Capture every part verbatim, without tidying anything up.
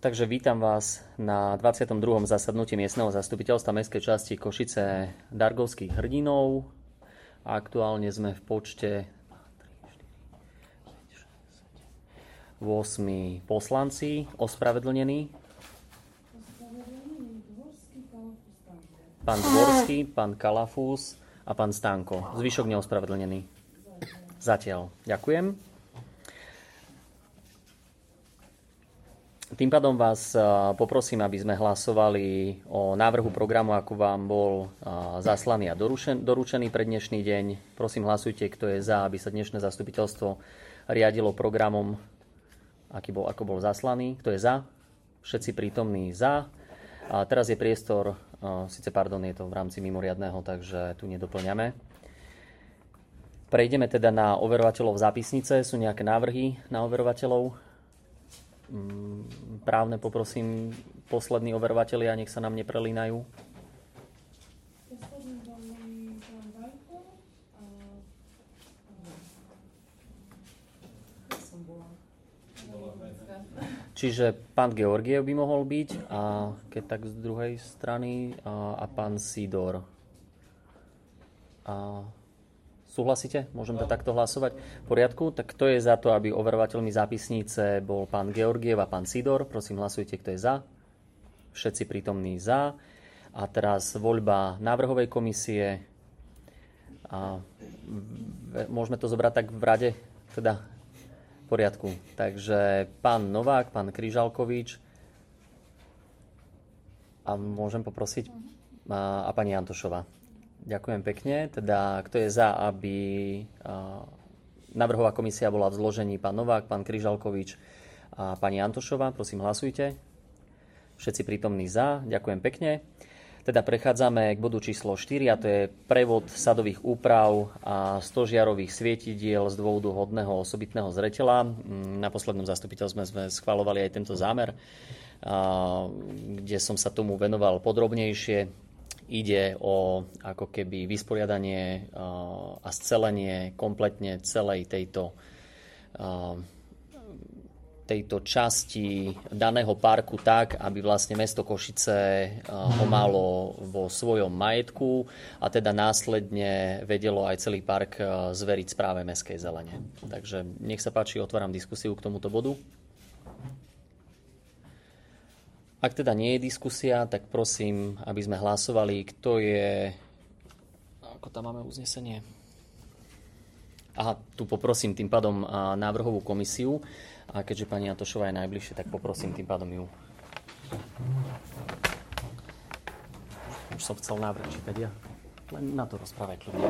Takže vítam vás na dvadsiatom druhom zasadnutí miestneho zastupiteľstva mestskej časti Košice Dargovských hrdinov. Aktuálne sme v počte osem poslanci ospravedlnení. Pán Dvorský, pán Kalafús a pán Stánko. Zvyšok neospravedlnený. Zatiaľ. Ďakujem. Tým pádom vás poprosím, aby sme hlasovali o návrhu programu, ako vám bol zaslaný a doručený pre dnešný deň. Prosím, hlasujte, kto je za, aby sa dnešné zastupiteľstvo riadilo programom, aký bol, ako bol zaslaný. Kto je za? Všetci prítomní za. A teraz je priestor, síce pardon, je to v rámci mimoriadného, takže tu nedoplňame. Prejdeme teda na overovateľov zápisnice. Sú nejaké návrhy na overovateľov? Právne poprosím, poslední overovatelia, nech sa nám neprelínajú. Čiže pán Georgiev by mohol byť, a keď tak z druhej strany, a, a pán Sidor. A súhlasíte? Môžem to takto hlasovať? V poriadku? Tak kto je za to, aby overovateľmi zápisnice bol pán Georgiev a pán Sidor? Prosím, hlasujte, kto je za. Všetci prítomní za. A teraz voľba návrhovej komisie. A môžeme to zobrať tak v rade? Teda v poriadku. Takže pán Novák, pán Kryžalkovič. A môžem poprosiť? A, a pani Antošová. Ďakujem pekne. Teda, kto je za, aby návrhová komisia bola v zložení pán Novák, pán Kryžalkovič a pani Antošová? Prosím, hlasujte. Všetci prítomní za. Ďakujem pekne. Teda prechádzame k bodu číslo štyri, a to je prevod sadových úprav a stožiarových svietidiel z dôvodu hodného osobitného zreteľa. Na poslednom zastupiteľstve sme schvaľovali aj tento zámer, kde som sa tomu venoval podrobnejšie. Ide o ako keby vysporiadanie a scelenie kompletne celej tejto, tejto časti daného parku tak, aby vlastne mesto Košice ho malo vo svojom majetku a teda následne vedelo aj celý park zveriť správe mestskej zelene. Takže nech sa páči, otváram diskusiu k tomuto bodu. Ak teda nie je diskusia, tak prosím, aby sme hlasovali, kto je... Ako tam máme uznesenie? Aha, tu poprosím tým pádom návrhovú komisiu. A keďže pani Antošová je najbližšie, tak poprosím tým pádom ju. Už som chcel návrh čítať ja. Len na to rozprávať ľudia.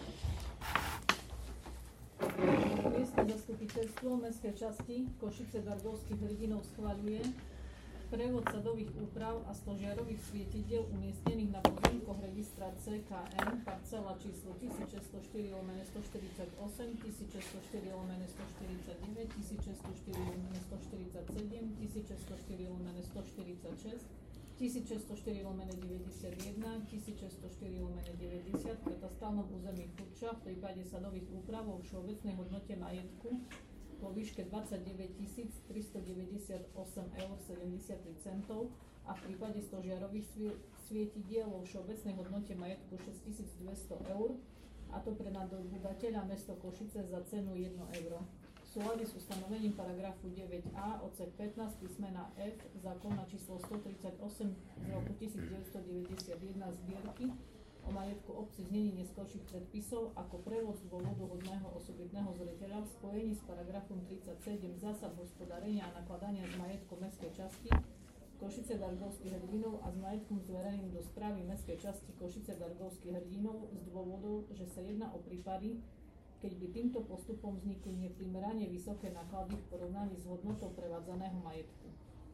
Miestne zastupiteľstvo mestskej časti Košice Dargovských hrdinov schvaľuje prevod sadových úprav a stožiarových svietidiel umiestnených na pozemkoch registra cé ká em parcela číslo tisícšesťstoštyri lomeno stoštyridsaťosem, tisícšesťstoštyri lomeno stoštyridsaťdeväť, tisícšesťstoštyri lomeno stoštyridsaťsedem, tisícšesťstoštyri lomeno stoštyridsaťšesť, tisícšesťstoštyri lomeno deväťdesiatjeden, tisícšesťstoštyri lomeno deväťdesiat v katastrálnom území Furča v prípade sadových úprav vo všeobecnej hodnote majetku vo výške dvadsaťdeväť tisíc tristodeväťdesiatosem eur sedemdesiattri centov a v prípade stožiarových svietidiel vo všeobecnej hodnote majetku šesťtisícdvesto eur, a to pre nadobúdateľa mesto Košice za cenu jedno euro. V súlade s ustanovením paragrafu deväť á odsek pätnásť písmena F zákona číslo stotridsaťosem z roku devätnásťstodeväťdesiatjeden zbierky o majetku obci znení neskorších predpisov ako prevod z dôvodu hodného osobitného zreteľa v spojení s paragrafom tridsaťsedem zásad hospodárenia a nakladania s majetkom mestskej časti Košice Dargovských hrdinov a s majetkom zvereným do správy mestskej časti Košice Dargovských hrdinov z dôvodu, že sa jedná o prípady, keď by týmto postupom vznikli neprimerane vysoké náklady v porovnaní s hodnotou prevádzaného majetku.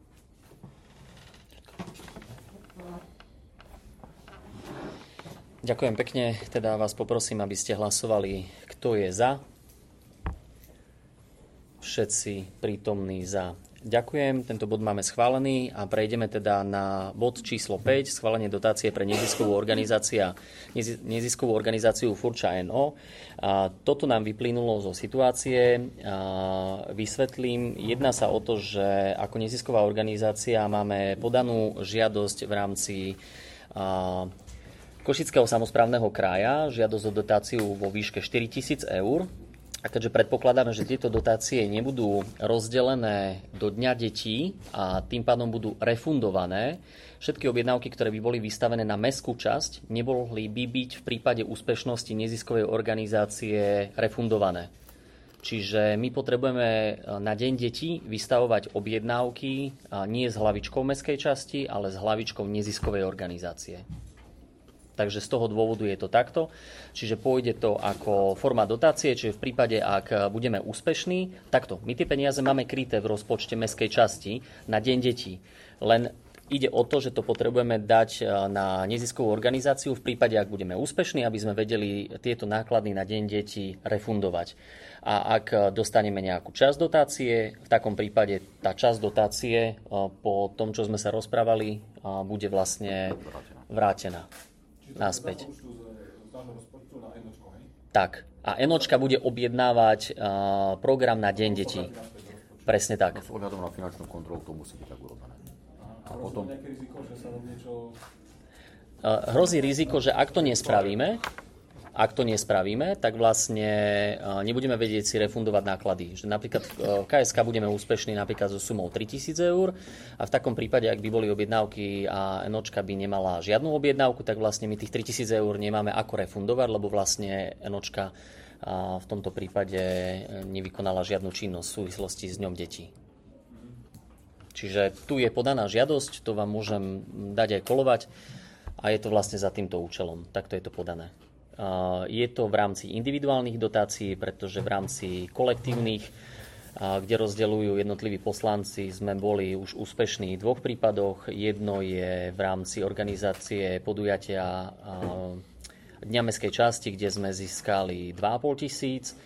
Ďakujem pekne. Teda vás poprosím, aby ste hlasovali, kto je za. Všetci prítomní za. Ďakujem, tento bod máme schválený a prejdeme teda na bod číslo päť, schválenie dotácie pre neziskovú organizáciu, neziskovú organizáciu Furča en ó. A toto nám vyplynulo zo situácie. A vysvetlím, jedná sa o to, že ako nezisková organizácia máme podanú žiadosť v rámci a, Košického samosprávneho kraja, žiadosť o dotáciu vo výške štyritisíc eur. A keďže predpokladáme, že tieto dotácie nebudú rozdelené do Dňa detí a tým pádom budú refundované, všetky objednávky, ktoré by boli vystavené na mestskú časť, nemohli by byť v prípade úspešnosti neziskovej organizácie refundované. Čiže my potrebujeme na Deň detí vystavovať objednávky nie s hlavičkou mestskej časti, ale s hlavičkou neziskovej organizácie. Takže z toho dôvodu je to takto. Čiže pôjde to ako forma dotácie, čiže v prípade, ak budeme úspešní, takto. My tie peniaze máme kryté v rozpočte mestskej časti na Deň detí. Len ide o to, že to potrebujeme dať na neziskovú organizáciu v prípade, ak budeme úspešní, aby sme vedeli tieto náklady na Deň detí refundovať. A ak dostaneme nejakú časť dotácie, v takom prípade tá časť dotácie po tom, čo sme sa rozprávali, bude vlastne vrátená naspäť. Tak. A enočka bude objednávať uh, program na Deň detí. Presne tak. S ohľadom na finančnú kontrolu to musí byť tak urobené. A potom nejaké riziko, že sa niečo... Uh, hrozí riziko, že ak to nespravíme, ak to nespravíme, tak vlastne uh, nebudeme vedieť si refundovať náklady. Že napríklad uh, ká es ká budeme úspešní napríklad so sumou tritisíc eur a v takom prípade, ak by boli objednávky a enočka by nemala žiadnu objednávku, tak vlastne my tých tritisíc eur nemáme ako refundovať, lebo vlastne enočka uh, v tomto prípade nevykonala žiadnu činnosť v súvislosti s Dňom detí. Čiže tu je podaná žiadosť, to vám môžem dať aj kolovať a je to vlastne za týmto účelom. Takto je to podané. Je to v rámci individuálnych dotácií, pretože v rámci kolektívnych, kde rozdeľujú jednotliví poslanci, sme boli už úspešní v dvoch prípadoch. Jedno je v rámci organizácie podujatia Dňa mestskej časti, kde sme získali dva a pol tisíc.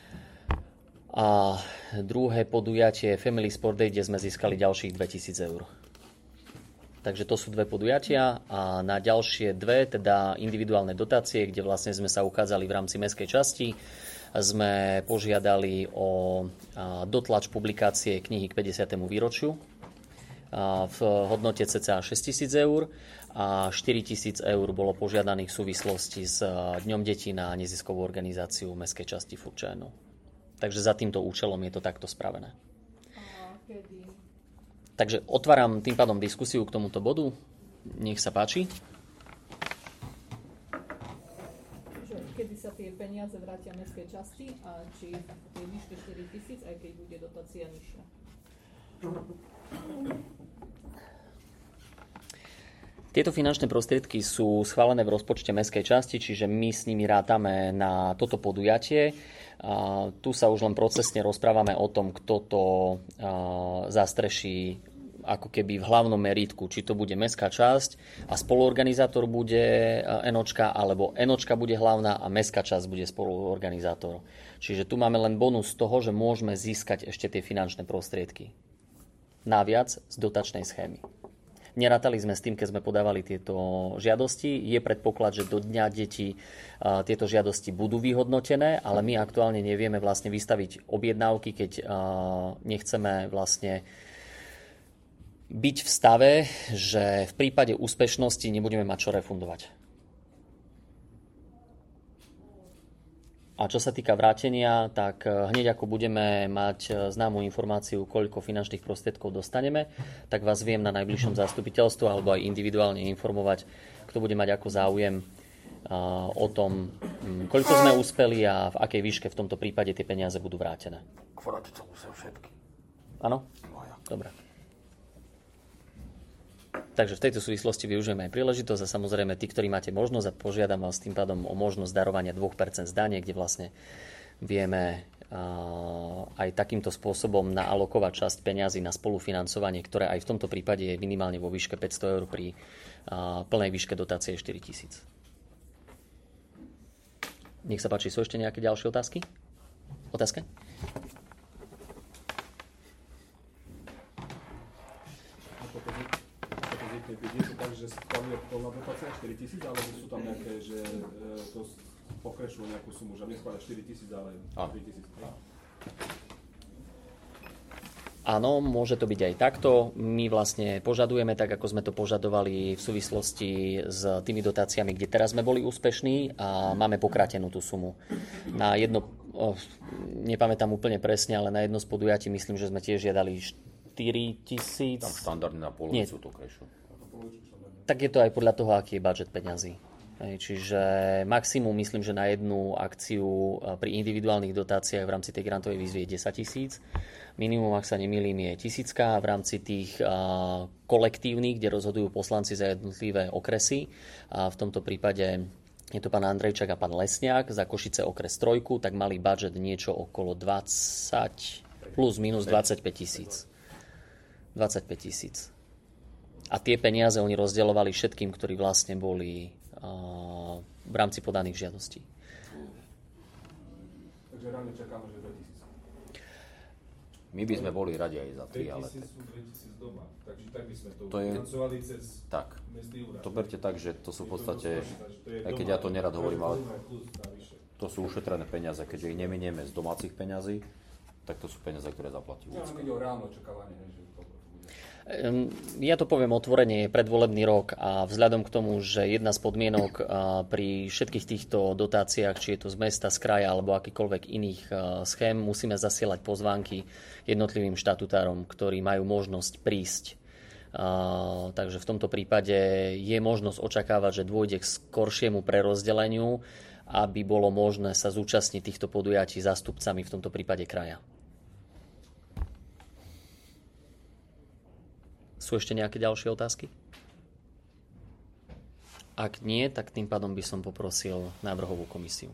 A druhé podujatie Family Sport Day, kde sme získali ďalších dvetisíc eur. Takže to sú dve podujatia a na ďalšie dve, teda individuálne dotácie, kde vlastne sme sa uchádzali v rámci mestskej časti, sme požiadali o dotlač publikácie knihy k päťdesiatemu výročiu v hodnote cca šesťtisíc eur a štyritisíc eur bolo požiadaných v súvislosti s Dňom detí na neziskovú organizáciu mestskej časti Furča en ó. Takže za týmto účelom je to takto spravené. A kedy? Takže otváram tým pádom diskusiu k tomuto bodu. Nech sa páči. Že kedy sa tie peniaze vrátia mestskej časti a či v tej výške štyritisíc, aj keď bude dotácia nižšia? Tieto finančné prostriedky sú schválené v rozpočte mestskej časti, čiže my s nimi rátame na toto podujatie. A tu sa už len procesne rozprávame o tom, kto to zastreší ako keby v hlavnom merítku, či to bude mestská časť a spoluorganizátor bude enočka, alebo enočka bude hlavná a mestská časť bude spoluorganizátor. Čiže tu máme len bonus toho, že môžeme získať ešte tie finančné prostriedky. Naviac z dotačnej schémy. Nerátali sme s tým, keď sme podávali tieto žiadosti. Je predpoklad, že do Dňa detí tieto žiadosti budú vyhodnotené, ale my aktuálne nevieme vlastne vystaviť objednávky, keď nechceme vlastne byť v stave, že v prípade úspešnosti nebudeme mať čo refundovať. A čo sa týka vrátenia, tak hneď ako budeme mať známu informáciu, koľko finančných prostriedkov dostaneme, tak vás viem na najbližšom zastupiteľstve alebo aj individuálne informovať, kto bude mať ako záujem o tom, koľko sme uspeli a v akej výške v tomto prípade tie peniaze budú vrátené. Vrátiť sa musia všetky. Áno? Dobre. Takže v tejto súvislosti využijeme aj príležitosť a samozrejme tí, ktorí máte možnosť a požiadam vás tým pádom o možnosť darovania dve percentá z dane, kde vlastne vieme aj takýmto spôsobom naalokovať časť peňazí na spolufinancovanie, ktoré aj v tomto prípade je minimálne vo výške päťsto eur pri plnej výške dotácie štyritisíc. Nech sa páči, sú ešte nejaké ďalšie otázky? Otázka? keď je to tak, že schvaľuje plná dotácia štyri tisíc, alebo sú tam nejaké, že e, to pokračujú nejakú sumu, že neschváľa štyri tisíc, ale tri tisíc. Áno, môže to byť aj takto. My vlastne požadujeme, tak ako sme to požadovali v súvislosti s tými dotáciami, kde teraz sme boli úspešní a máme pokrátenú tú sumu. Na jedno, oh, nepamätám úplne presne, ale na jedno z podujatí myslím, že sme tiež žiadali štyri tisíc. Tam štandardne na polovicu to krešu. Tak je to aj podľa toho, aký je budžet peňazí. Čiže maximum, myslím, že na jednu akciu pri individuálnych dotáciách v rámci tej grantovej výzvy je desať tisíc. Minimum, ak sa nemýlim, je tisícka. V rámci tých a, kolektívnych, kde rozhodujú poslanci za jednotlivé okresy. A v tomto prípade je to pán Andrejčak a pán Lesniak za Košice okres trojku, tak mali budžet niečo okolo dvadsať plus minus dvadsaťpäť tisíc. dvadsaťpäť tisíc. A tie peniaze oni rozdeľovali všetkým, ktorí vlastne boli a, v rámci podaných žiadostí. Takže reálne čakáme, že dve tisíc. My by sme boli radi aj za tri, ale... dve tisíc sú dve tisíc doma, takže tak by sme to, to je... financovali cez tak. mzdy úrad. To berte tak, že to sú v podstate, aj keď doma, ja to nerad hovorím, ale plus navyše. to sú ušetrené peniaze, keďže ich neminieme z domácich peňazí, tak to sú peniaze, ktoré zaplatí Ja úcka. ide o reálne očakávanie, že to bude. Ja to poviem otvorene, je predvolebný rok a vzhľadom k tomu, že jedna z podmienok pri všetkých týchto dotáciách, či je to z mesta, z kraja alebo akýkoľvek iných schém, musíme zasielať pozvánky jednotlivým štatutárom, ktorí majú možnosť prísť. Takže v tomto prípade je možnosť očakávať, že dôjde k skoršiemu prerozdeleniu, aby bolo možné sa zúčastniť týchto podujatí zástupcami v tomto prípade kraja. Sú ešte nejaké ďalšie otázky? Ak nie, tak tým pádom by som poprosil návrhovú komisiu.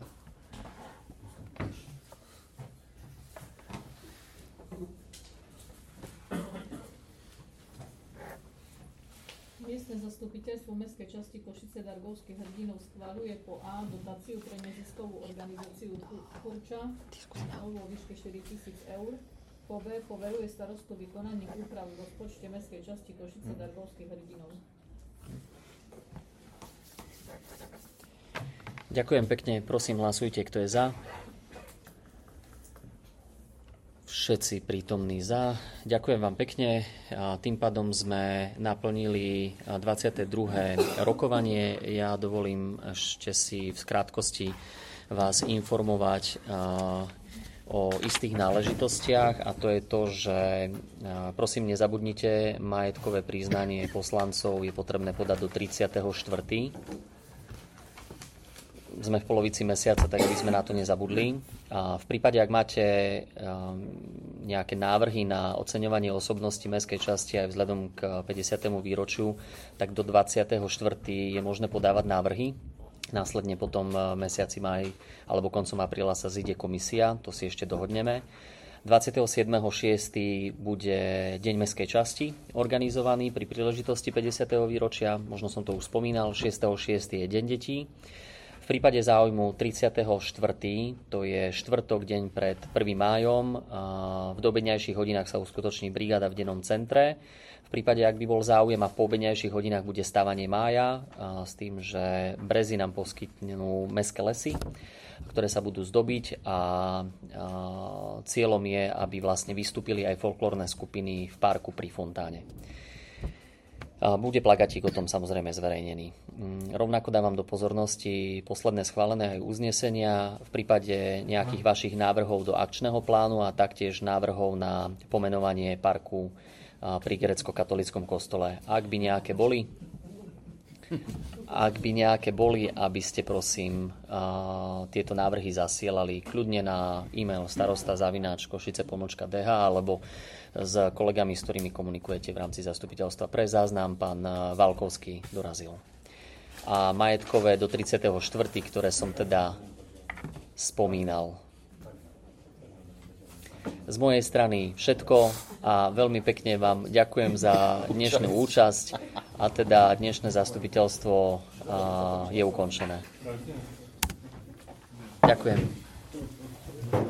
Miestne zastupiteľstvo mestskej časti Košice Dargovských hrdinov schvaľuje po A dotáciu pre neziskovú organizáciu Kurča vo výške štyri tisíc eur. Po B poveruje starostu vykonaním úprav v rozpočte mestskej časti Košice Dargovských hrdinov. Ďakujem pekne, prosím hlasujte, kto je za. Všetci prítomní za. Ďakujem vám pekne. A tým pádom sme naplnili dvadsiate druhé rokovanie. Ja dovolím ešte si v krátkosti vás informovať o istých náležitostiach, a to je to, že prosím nezabudnite, majetkové priznanie poslancov je potrebné podať do tridsiateho štvrtého Sme v polovici mesiaca, tak aby sme na to nezabudli. A v prípade, ak máte nejaké návrhy na oceňovanie osobnosti mestskej časti aj vzhľadom k päťdesiatemu výročiu, tak do dvadsiateho štvrtého je možné podávať návrhy. Následne potom mesiaci maj alebo koncom apríla sa zíde komisia, to si ešte dohodneme. dvadsiateho siedmeho šiesteho bude Deň mestskej časti organizovaný pri príležitosti päťdesiateho výročia, možno som to už spomínal, šiesteho šiesteho je Deň detí. V prípade záujmu tridsiateho štvrtého to je štvrtok, deň pred prvým májom, v doobedňajších hodinách sa uskutoční brigáda v dennom centre. V prípade, ak by bol záujem a v poobedňajších hodinách bude stávanie mája, s tým, že Brezy nám poskytnú mestské lesy, ktoré sa budú zdobiť, a cieľom je, aby vlastne vystúpili aj folklórne skupiny v parku pri fontáne. Bude plagatík o tom samozrejme zverejnený. Rovnako dávam do pozornosti posledné schválené aj uznesenia v prípade nejakých vašich návrhov do akčného plánu a taktiež návrhov na pomenovanie parku pri grécko-katolíckom kostole. Ak by nejaké boli, ak by nejaké boli, aby ste prosím tieto návrhy zasielali kľudne na e-mail starosta zavináč košice pomlčka dé há alebo s kolegami, s ktorými komunikujete v rámci zastupiteľstva. Pre záznam pán Valkovský dorazil. A majetkové do tridsiateho štvrtého ktoré som teda spomínal. Z mojej strany všetko a veľmi pekne vám ďakujem za dnešnú účasť a teda dnešné zastupiteľstvo je ukončené. Ďakujem.